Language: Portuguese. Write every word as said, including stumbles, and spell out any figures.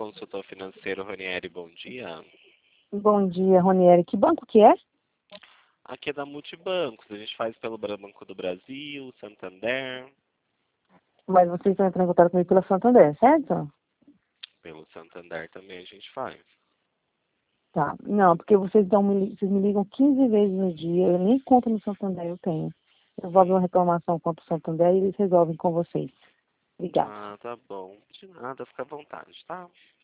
consultor financeiro Ronieri, bom dia. Bom dia, Ronieri. Que banco que é? Aqui é da Multibancos, a gente faz pelo Banco do Brasil, Santander. Mas vocês estão entrando em contato comigo pela Santander, certo? Pelo Santander também a gente faz. Tá. Não, porque vocês, dão, vocês me ligam quinze vezes no dia, eu nem conta no Santander eu tenho. Eu vou abrir uma reclamação contra o Santander e eles resolvem com vocês. Obrigada. Ah, tá bom. De nada, fica à vontade, tá?